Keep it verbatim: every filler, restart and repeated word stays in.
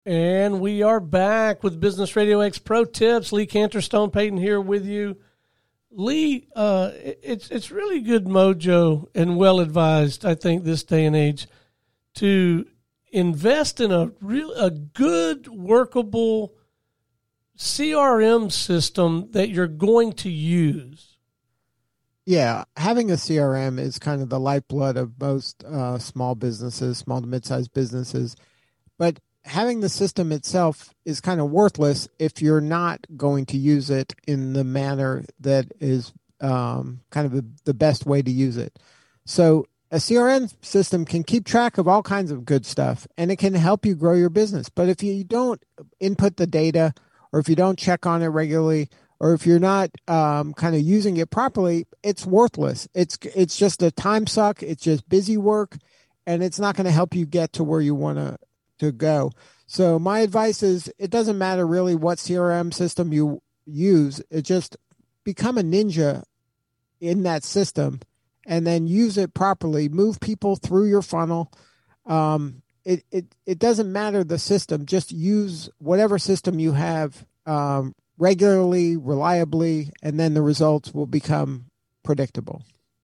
And we are back with Business Radio X Pro Tips. Lee Cantor, Stone Payton here with you. Lee, uh, it's it's really good mojo and well advised, I think, this day and age, to invest in a real a good workable C R M system that you're going to use. Yeah, having a C R M is kind of the lifeblood of most uh, small businesses, small to mid-sized businesses, but having the system itself is kind of worthless if you're not going to use it in the manner that is um, kind of the, the best way to use it. So a C R M system can keep track of all kinds of good stuff, and it can help you grow your business. But if you don't input the data, or if you don't check on it regularly, or if you're not um, kind of using it properly, it's worthless. It's it's just a time suck. It's just busy work, and it's not going to help you get to where you want to to go. So my advice is it doesn't matter really what C R M system you use. It just become a ninja in that system and then use it properly. Move people through your funnel. Um, it, it, it doesn't matter the system. Just use whatever system you have um, regularly, reliably, and then the results will become predictable.